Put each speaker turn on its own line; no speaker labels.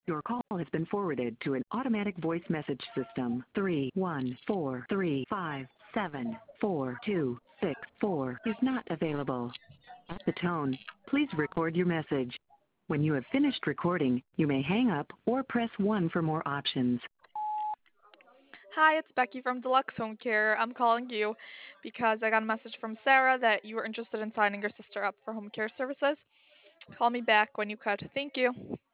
Your call has been forwarded to an automatic voice message system. 31435742264 is not available. At the tone, please record your message. When you have finished recording, you may hang up or press 1 for more options.
Hi, it's Becky from Deluxe Home Care. I'm calling you because I got a message from Sarah that you were interested in signing your sister up for home care services. Call me back when you could. Thank you.